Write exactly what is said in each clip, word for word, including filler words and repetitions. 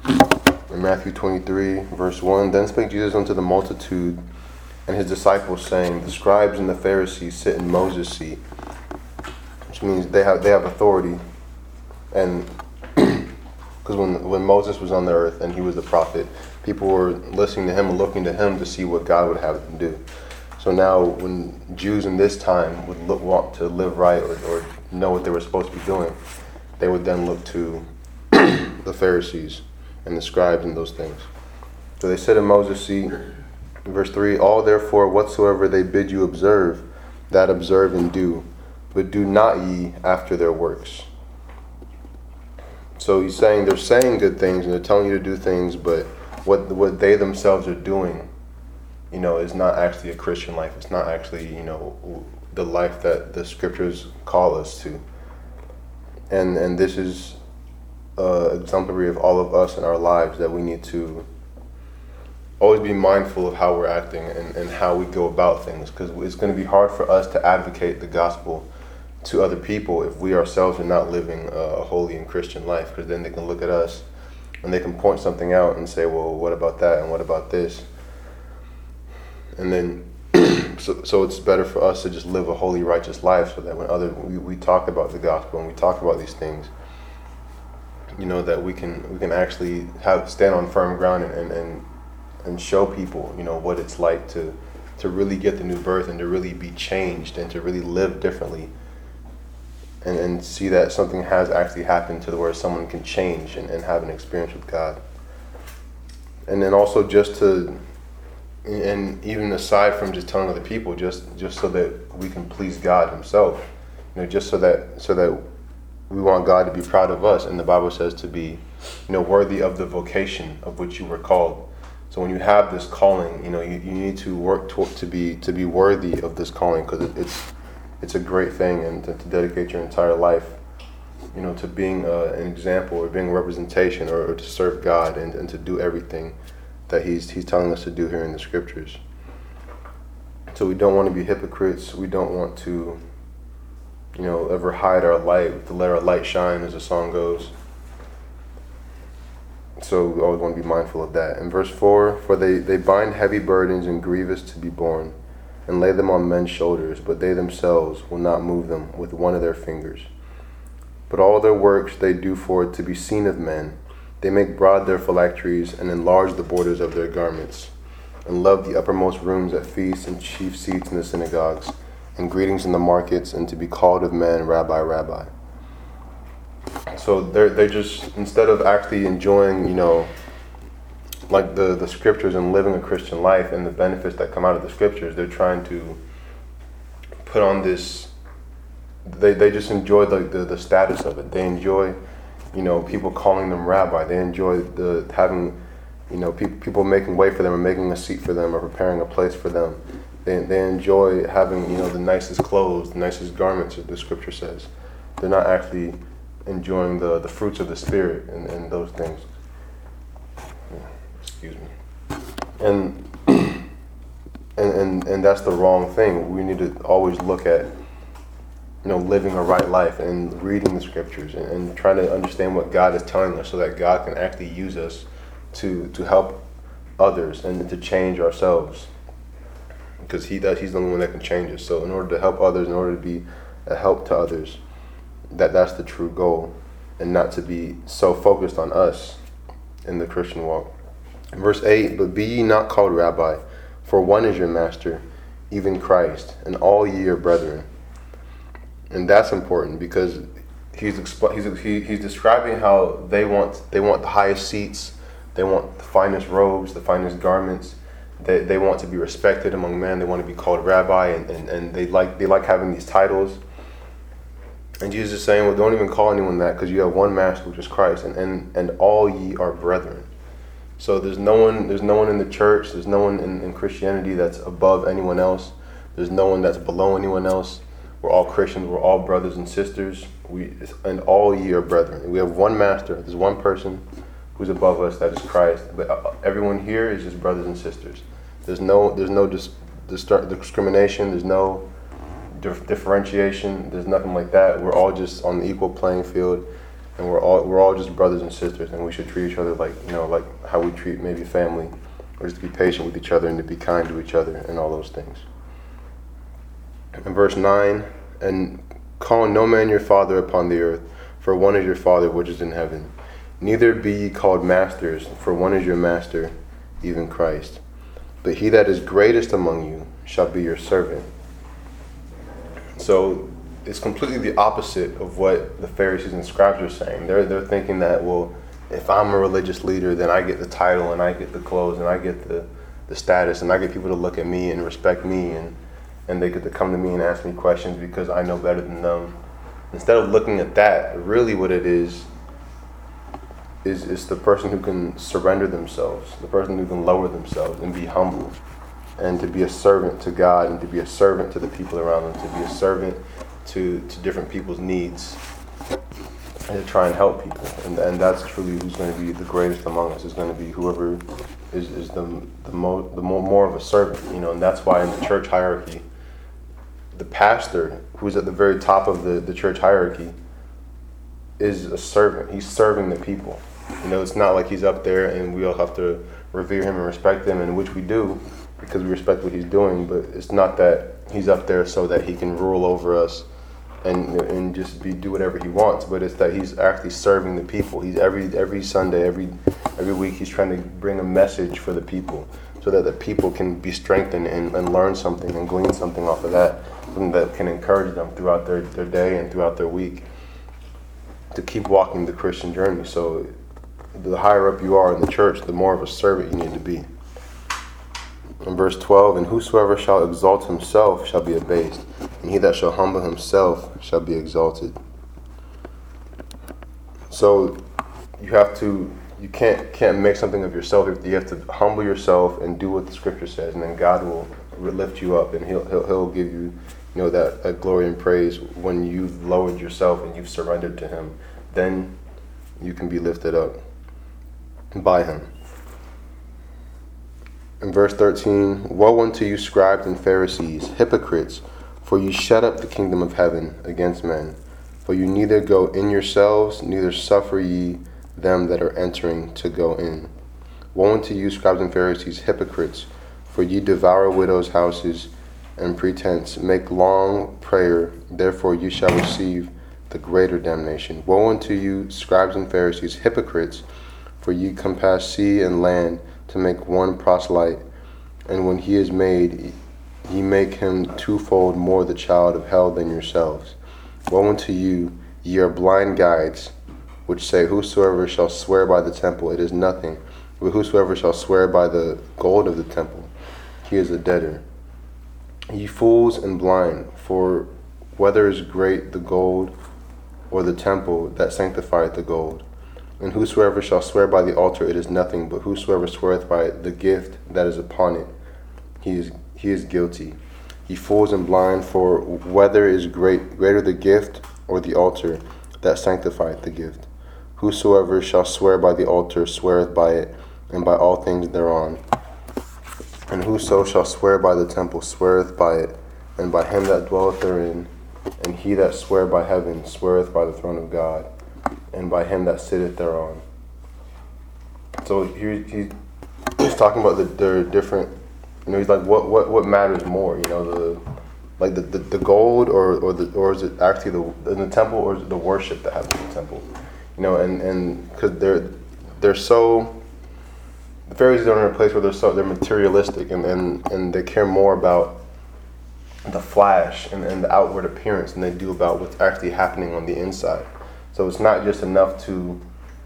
In Matthew twenty-three, verse one, then spake Jesus unto the multitude and his disciples, saying, the scribes and the Pharisees sit in Moses' seat, which means they have they have authority. And because when when Moses was on the earth and he was the prophet, people were listening to him and looking to him to see what God would have them do. So now, when Jews in this time would look, want to live right or, or know what they were supposed to be doing, they would then look to the Pharisees and the scribes and those things. So they sit in Moses' seat. Verse three, all therefore whatsoever they bid you observe, that observe and do, but do not ye after their works. So he's saying they're saying good things and they're telling you to do things, but what what they themselves are doing, you know, is not actually a Christian life. It's not actually, you know, the life that the scriptures call us to. And and this is uh, exemplary of all of us in our lives, that we need to always be mindful of how we're acting and, and how we go about things, because it's going to be hard for us to advocate the gospel to other people if we ourselves are not living a holy and Christian life, because then they can look at us and they can point something out and say, well, what about that and what about this? And then so, so it's better for us to just live a holy, righteous life, so that when other we, we talk about the gospel and we talk about these things, you know, that we can we can actually have stand on firm ground and, and, and and show people, you know, what it's like to to really get the new birth and to really be changed and to really live differently, and, and see that something has actually happened to the where someone can change and, and have an experience with God. And then also just to, and even aside from just telling other people, just just so that we can please God himself, you know, just so that so that we want God to be proud of us. And the Bible says to be, you know, worthy of the vocation of which you were called. So when you have this calling, you know, you, you need to work to, to be to be worthy of this calling, because it, it's it's a great thing, and to, to dedicate your entire life, you know, to being uh, an example or being a representation, or, or to serve God and, and to do everything that he's he's telling us to do here in the scriptures. So we don't want to be hypocrites. We don't want to, you know, ever hide our light, to let our light shine, as the song goes. So we always want to be mindful of that. In verse four, for they, they bind heavy burdens and grievous to be borne, and lay them on men's shoulders, but they themselves will not move them with one of their fingers. But all their works they do for it to be seen of men. They make broad their phylacteries, and enlarge the borders of their garments, and love the uppermost rooms at feasts and chief seats in the synagogues, and greetings in the markets, and to be called of men, Rabbi, Rabbi. So they're they just, instead of actually enjoying, you know, like the, the scriptures and living a Christian life and the benefits that come out of the scriptures, they're trying to put on this, they, they just enjoy the, the, the status of it. They enjoy, you know, people calling them rabbi. They enjoy the having, you know, people people making way for them, or making a seat for them, or preparing a place for them. They they enjoy having, you know, the nicest clothes, the nicest garments, as the scripture says. They're not actually enjoying the, the fruits of the Spirit and, and those things. Excuse me. And, and and and that's the wrong thing. We need to always look at, you know, living a right life and reading the scriptures and, and trying to understand what God is telling us, so that God can actually use us to to help others and to change ourselves. Because he does, he's the only one that can change us. So in order to help others, in order to be a help to others, that that's the true goal, and not to be so focused on us in the Christian walk. Verse eight, but be ye not called rabbi, for one is your master, even Christ, and all ye are brethren. And that's important, because he's exp- he's he, he's describing how they want they want the highest seats, they want the finest robes, the finest garments. They they want to be respected among men. They want to be called rabbi, and, and, and they like they like having these titles. And Jesus is saying, well, don't even call anyone that, because you have one master, which is Christ, and, and, and all ye are brethren. So there's no one there's no one in the church, there's no one in, in Christianity that's above anyone else. There's no one that's below anyone else. We're all Christians, we're all brothers and sisters. We and all ye are brethren. We have one master, there's one person who's above us, that is Christ. But everyone here is just brothers and sisters. There's no there's no dis, dis, discrimination, there's no differentiation, there's nothing like that. We're all just on the equal playing field, and we're all we're all just brothers and sisters, and we should treat each other like you know like how we treat maybe family, or just to be patient with each other and to be kind to each other and all those things. In verse nine, and call no man your father upon the earth, for one is your Father which is in heaven. Neither be ye called masters, for one is your master, even Christ. But he that is greatest among you shall be your servant. So it's completely the opposite of what the Pharisees and scribes are saying. They're they're thinking that, well, if I'm a religious leader, then I get the title and I get the clothes and I get the, the status and I get people to look at me and respect me, and, and they get to come to me and ask me questions because I know better than them. Instead of looking at that, really what it is is is the person who can surrender themselves, the person who can lower themselves and be humble, and to be a servant to God, and to be a servant to the people around them, to be a servant to, to different people's needs, and to try and help people. And and that's truly who's going to be the greatest among us, is going to be whoever is, is the the, mo, the more, more of a servant, you know. And that's why in the church hierarchy, the pastor, who's at the very top of the, the church hierarchy, is a servant. He's serving the people. You know, it's not like he's up there and we all have to revere him and respect him, and which we do because we respect what he's doing, but it's not that he's up there so that he can rule over us and and just be do whatever he wants, but it's that he's actually serving the people. He's every every Sunday, every every week, he's trying to bring a message for the people so that the people can be strengthened and, and learn something and glean something off of that, something that can encourage them throughout their, their day and throughout their week to keep walking the Christian journey. So the higher up you are in the church, the more of a servant you need to be. In verse twelve, and whosoever shall exalt himself shall be abased, and he that shall humble himself shall be exalted. So you have to, you can't can't make something of yourself. You have to humble yourself and do what the scripture says, and then God will lift you up, and he'll he'll, he'll give you, you know, that, that glory and praise when you've lowered yourself and you've surrendered to him. Then you can be lifted up by him. In verse thirteen, woe unto you, scribes and Pharisees, hypocrites, for you shut up the kingdom of heaven against men. For you neither go in yourselves, neither suffer ye them that are entering to go in. Woe unto you, scribes and Pharisees, hypocrites, for ye devour widows' houses, and pretense make long prayer, therefore you shall receive the greater damnation. Woe unto you, scribes and Pharisees, hypocrites, for ye compass sea and land to make one proselyte, and when he is made, ye make him twofold more the child of hell than yourselves. Woe unto you, ye are blind guides, which say, whosoever shall swear by the temple, it is nothing, but whosoever shall swear by the gold of the temple, he is a debtor. Ye fools and blind, for whether is great the gold or the temple that sanctifieth the gold? And whosoever shall swear by the altar, it is nothing, but whosoever sweareth by the gift that is upon it, he is he is guilty. Ye fools and blind, for whether is great greater the gift or the altar that sanctifieth the gift? Whosoever shall swear by the altar sweareth by it, and by all things thereon. And whoso shall swear by the temple sweareth by it, and by him that dwelleth therein. And he that swear by heaven sweareth by the throne of God, and by him that sitteth thereon. So he, he he's talking about the, the different, you know, he's like, what, what, what matters more, you know, the like the, the, the gold, or, or the or is it actually the in the temple, or is it the worship that happens in the temple, you know, and and because they're they're so, the Pharisees are in a place where they're so they're materialistic, and, and, and they care more about the flash and, and the outward appearance than they do about what's actually happening on the inside. So it's not just enough to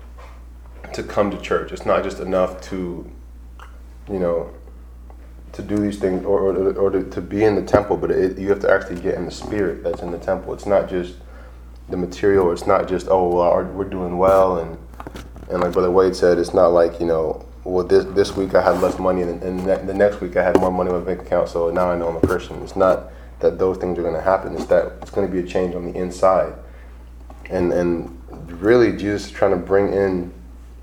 to come to church. It's not just enough to, you know, to do these things, or or, or to, to be in the temple, but it, you have to actually get in the spirit that's in the temple. It's not just the material. It's not just, oh, well, our, we're doing well, and and like Brother Wade said, it's not like, you know, well, this this week I had less money, and, and the next week I had more money in my bank account, so now I know I'm a Christian. It's not that those things are going to happen. It's that it's going to be a change on the inside. And and really, Jesus is trying to bring in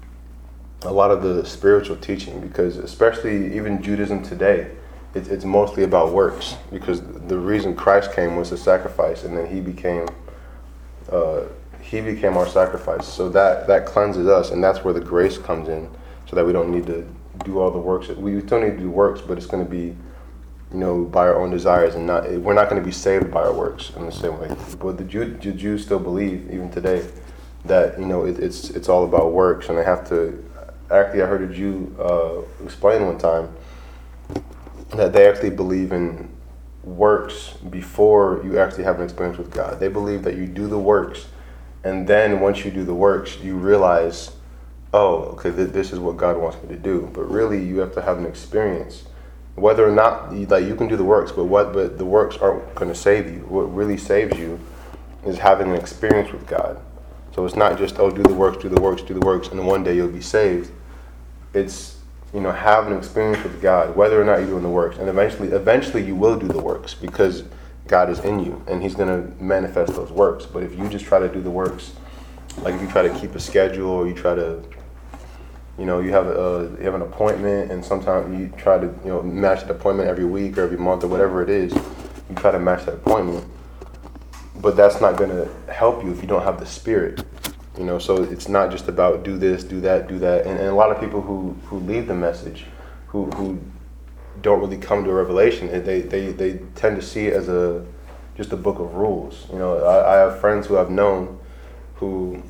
a lot of the spiritual teaching, because especially even Judaism today, it, it's mostly about works, because the reason Christ came was to sacrifice, and then he became uh, he became our sacrifice. So that, that cleanses us, and that's where the grace comes in, so that we don't need to do all the works. We still need to do works, but it's going to be, you know, by our own desires, and not, we're not going to be saved by our works in the same way. But the, Jew, the Jews still believe, even today, that, you know, it, it's it's all about works, and they have to. Actually, I heard a Jew uh, explain one time that they actually believe in works before you actually have an experience with God. They believe that you do the works, and then once you do the works, you realize, oh, okay, th- this is what God wants me to do. But really, you have to have an experience, whether or not you, like you can do the works, but what? But the works aren't going to save you. What really saves you is having an experience with God. So it's not just, oh, do the works, do the works, do the works, and one day you'll be saved. It's, you know, have an experience with God, whether or not you're doing the works, and eventually, eventually you will do the works because God is in you, and He's going to manifest those works. But if you just try to do the works, like if you try to keep a schedule, or you try to, you know, you have a you have an appointment, and sometimes you try to, you know, match that appointment every week or every month or whatever it is, you try to match that appointment, but that's not going to help you if you don't have the Spirit. You know, so it's not just about do this, do that, do that. And, and a lot of people who, who leave the message, who who don't really come to a revelation, they, they, they tend to see it as a just a book of rules. You know, I, I have friends who I've known who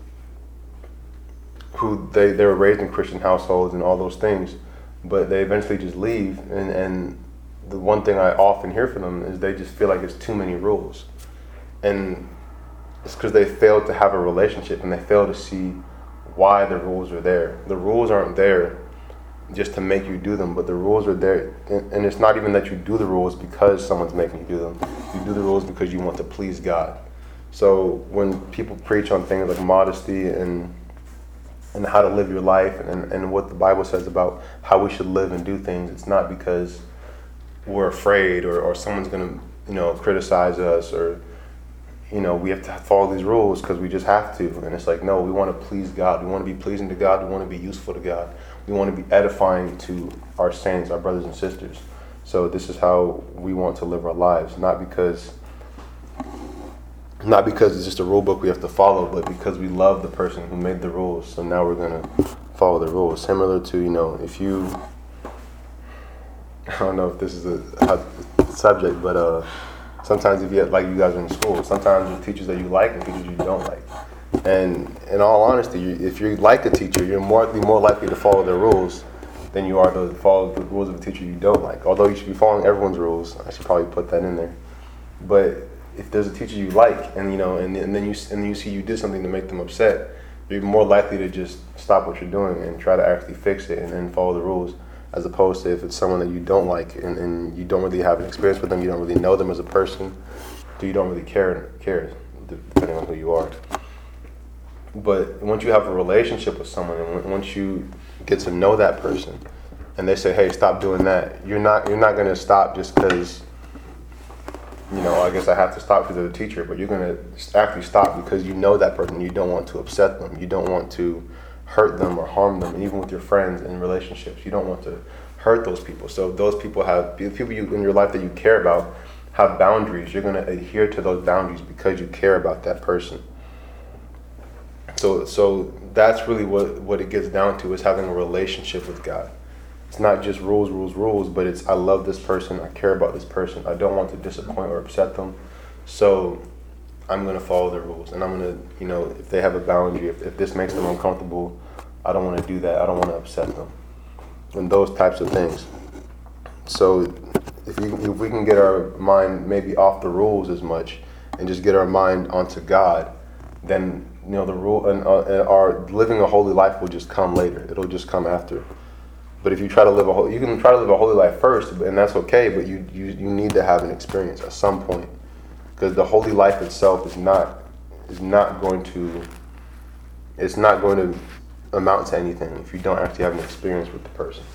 who they, they were raised in Christian households and all those things, but they eventually just leave. And, and the one thing I often hear from them is they just feel like it's too many rules. And it's because they failed to have a relationship, and they fail to see why the rules are there. The rules aren't there just to make you do them, but the rules are there, and, and it's not even that you do the rules because someone's making you do them. You do the rules because you want to please God. So when people preach on things like modesty and and how to live your life, and, and what the Bible says about how we should live and do things, it's not because we're afraid or, or someone's going to, you know, criticize us, or, you know, we have to follow these rules because we just have to. And it's like, no, we want to please God. We want to be pleasing to God. We want to be useful to God. We want to be edifying to our saints, our brothers and sisters. So this is how we want to live our lives, not because not because it's just a rule book we have to follow, but because we love the person who made the rules. So now we're going to follow the rules. Similar to, you know, if you, I don't know if this is a hot subject, but uh, sometimes if you, like you guys are in school, sometimes there's teachers that you like and teachers you don't like. And in all honesty, you, if you like a teacher, you're more likely, more likely to follow their rules than you are to follow the rules of a teacher you don't like. Although you should be following everyone's rules. I should probably put that in there. But if there's a teacher you like, and you know, and, and then you and you see you did something to make them upset, you're more likely to just stop what you're doing and try to actually fix it and then follow the rules, as opposed to if it's someone that you don't like and, and you don't really have an experience with them, you don't really know them as a person, so you don't really care care depending on who you are. But once you have a relationship with someone, and once you get to know that person, and they say, "Hey, stop doing that," you're not you're not going to stop just because, you know, I guess I have to stop because of the teacher, but you're going to actually stop because you know that person. You don't want to upset them. You don't want to hurt them or harm them. And even with your friends and relationships, you don't want to hurt those people. So those people have, the people you in your life that you care about have boundaries. You're going to adhere to those boundaries because you care about that person. So so that's really what, what it gets down to, is having a relationship with God. It's not just rules, rules, rules, but it's I love this person, I care about this person, I don't want to disappoint or upset them, so I'm going to follow their rules. And I'm going to, you know, if they have a boundary, if, if this makes them uncomfortable, I don't want to do that, I don't want to upset them, and those types of things. So if, you, if we can get our mind maybe off the rules as much and just get our mind onto God, then, you know, the rule and, uh, and our living a holy life will just come later. It'll just come after. But if you try to live a whole, you can try to live a holy life first, and that's okay. But you, you, you need to have an experience at some point, because the holy life itself is not is not going to it's not going to amount to anything if you don't actually have an experience with the person.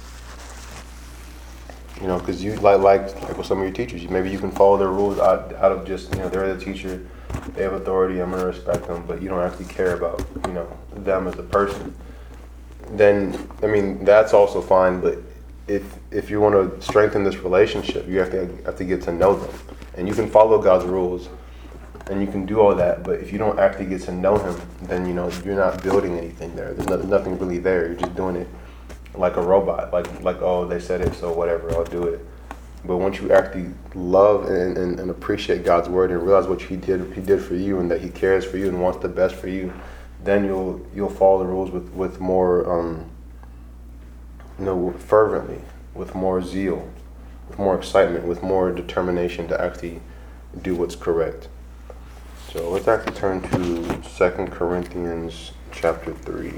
You know, because you like like like with some of your teachers, maybe you can follow their rules out out of just, you know, they're the teacher, they have authority, I'm going to respect them, but you don't actually care about, you know, them as a person. Then, I mean, that's also fine, but if if you want to strengthen this relationship, you have to have to get to know them. And you can follow God's rules and you can do all that, but if you don't actually get to know him, then you know you're not building anything there. There's no, nothing really there. You're just doing it like a robot, like like oh, they said it, so whatever, I'll do it. But once you actually love and, and, and appreciate God's word and realize what he did he did for you, and that he cares for you and wants the best for you, then you'll you'll follow the rules with with more um, you know fervently, with more zeal, with more excitement, with more determination to actually do what's correct. So let's actually turn to Second Corinthians chapter three.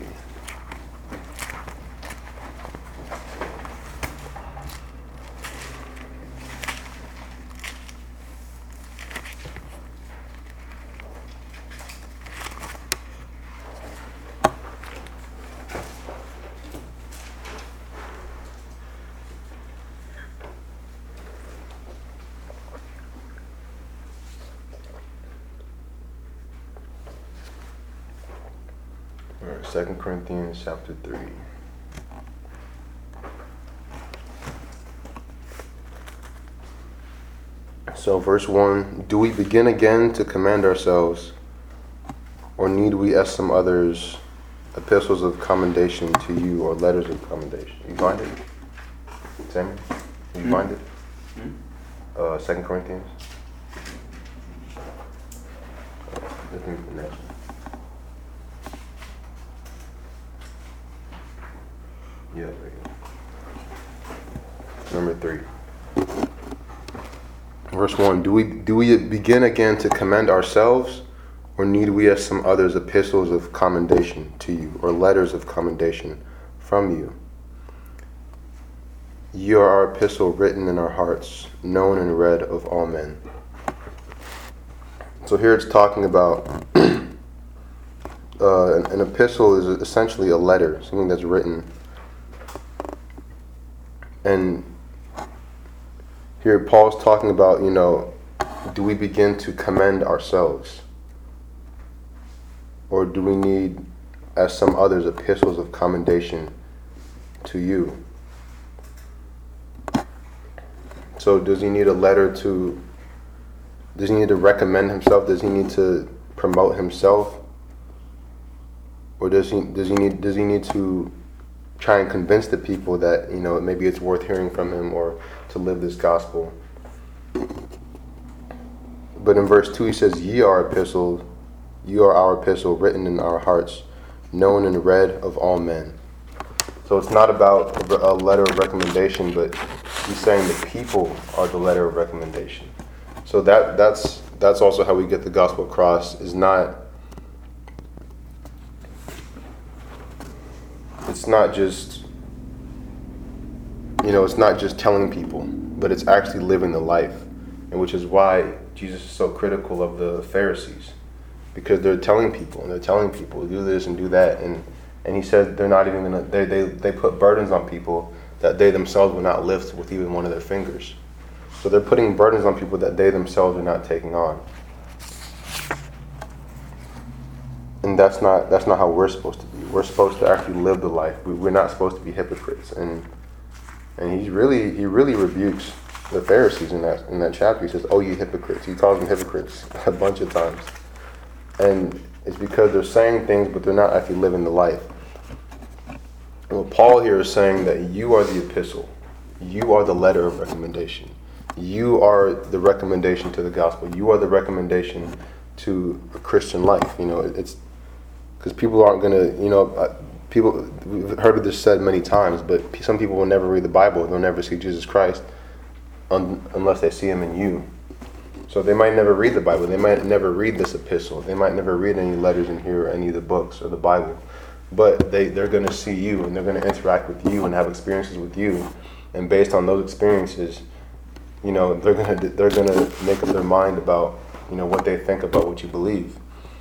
Second Corinthians chapter three. So verse one, do we begin again to commend ourselves, or need we, as some others, epistles of commendation to you, or letters of commendation? You find it? Samuel? You mm-hmm. find it? Mm-hmm. Uh, Second Corinthians? Let's move to the next one. Yeah, there you go. Number three. Verse one, do we do we begin again to commend ourselves, or need we, as some others, epistles of commendation to you, or letters of commendation from you? You are our epistle, written in our hearts, known and read of all men. So here it's talking about uh, an, an epistle is essentially a letter, something that's written. And here Paul's talking about, you know, do we begin to commend ourselves? Or do we need, as some others, epistles of commendation to you? So does he need a letter to, does he need to recommend himself? Does he need to promote himself? Or does he does he need does he need to try and convince the people that, you know, maybe it's worth hearing from him, or to live this gospel? But in verse two he says, ye are epistle, you are our epistle, written in our hearts, known and read of all men. So it's not about a letter of recommendation, but he's saying the people are the letter of recommendation. So that that's that's also how we get the gospel across, is not It's not just, you know, it's not just telling people, but it's actually living the life. And which is why Jesus is so critical of the Pharisees, because they're telling people and they're telling people do this and do that, and and he said they're not even gonna they they they put burdens on people that they themselves will not lift with even one of their fingers. So they're putting burdens on people that they themselves are not taking on. And that's not that's not how we're supposed to be. We're supposed to actually live the life. We, we're not supposed to be hypocrites. And and he's really he really rebukes the Pharisees in that in that chapter. He says, "Oh, you hypocrites!" He calls them hypocrites a bunch of times, and it's because they're saying things, but they're not actually living the life. Well, Paul here is saying that you are the epistle, you are the letter of recommendation, you are the recommendation to the gospel, you are the recommendation to a Christian life. You know, it's because people aren't going to, you know, uh, people, we've heard of this said many times, but some people will never read the Bible, they'll never see Jesus Christ un- unless they see him in you. So they might never read the Bible, they might never read this epistle, they might never read any letters in here, or any of the books or the Bible, but they, they're going to see you, and they're going to interact with you and have experiences with you, and based on those experiences, you know, they're going to they're going to make up their mind about, you know, what they think about what you believe.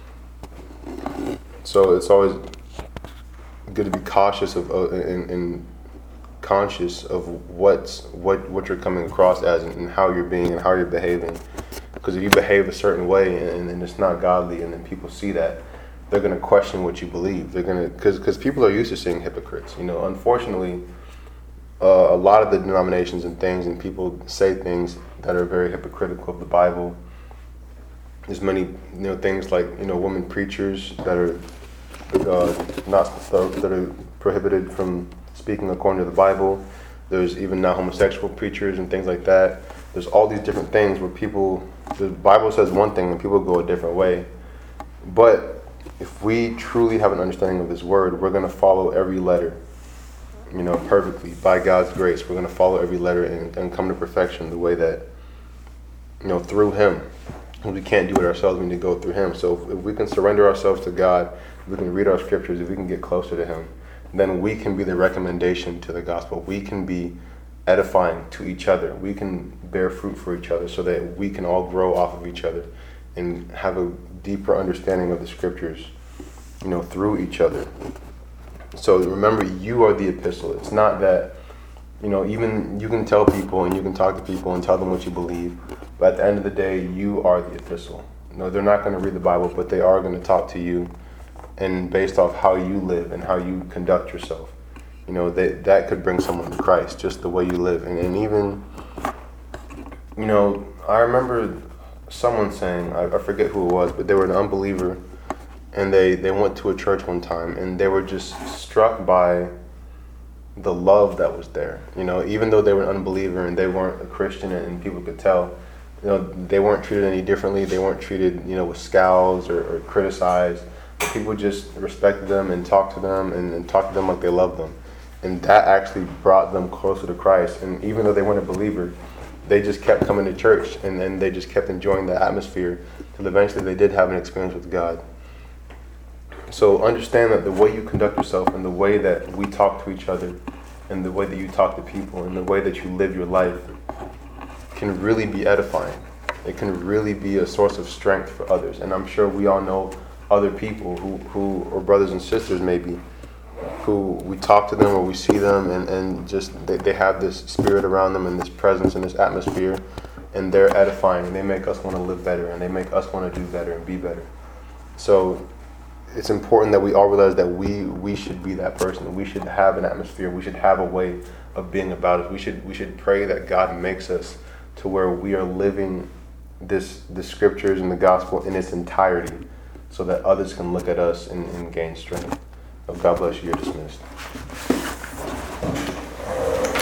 So it's always good to be cautious of uh, and, and conscious of what's what what you're coming across as, and how you're being and how you're behaving. Because if you behave a certain way and, and it's not godly, and then people see that, they're going to question what you believe. They're going to because because people are used to seeing hypocrites. You know, unfortunately, uh, a lot of the denominations and things, and people say things that are very hypocritical of the Bible. There's many, you know, things like, you know, women preachers that are uh, not that are prohibited from speaking according to the Bible. There's even now homosexual preachers and things like that. There's all these different things where people, the Bible says one thing and people go a different way. But if we truly have an understanding of His Word, we're going to follow every letter, you know, perfectly by God's grace. We're going to follow every letter and, and come to perfection the way that, you know, through Him. We can't do it ourselves. We need to go through Him. So if, if we can surrender ourselves to God, if we can read our scriptures, if we can get closer to Him, then we can be the recommendation to the gospel. We can be edifying to each other. We can bear fruit for each other so that we can all grow off of each other and have a deeper understanding of the scriptures, you know, through each other. So remember, you are the epistle. It's not that, you know, even you can tell people and you can talk to people and tell them what you believe, but at the end of the day, you are the epistle. No, they're not going to read the Bible, but they are going to talk to you, and based off how you live and how you conduct yourself. You know, they, that could bring someone to Christ, just the way you live. And, and even, you know, I remember someone saying, I, I forget who it was, but they were an unbeliever, and they, they went to a church one time, and they were just struck by the love that was there. You know, even though they were an unbeliever and they weren't a Christian, and people could tell, you know, they weren't treated any differently. They weren't treated, you know, with scowls or, or criticized. People just respected them and talked to them and, and talked to them like they loved them. And that actually brought them closer to Christ. And even though they weren't a believer, they just kept coming to church, and then they just kept enjoying the atmosphere till eventually they did have an experience with God. So understand that the way you conduct yourself and the way that we talk to each other and the way that you talk to people and the way that you live your life can really be edifying. It can really be a source of strength for others. And I'm sure we all know other people who, who or brothers and sisters maybe, who we talk to them or we see them and, and just they, they have this spirit around them and this presence and this atmosphere, and they're edifying and they make us want to live better and they make us want to do better and be better. So it's important that we all realize that we we should be that person. We should have an atmosphere. We should have a way of being about it. We should we should pray that God makes us to where we are living this the scriptures and the gospel in its entirety, so that others can look at us and, and gain strength. Oh, God bless you. You're dismissed.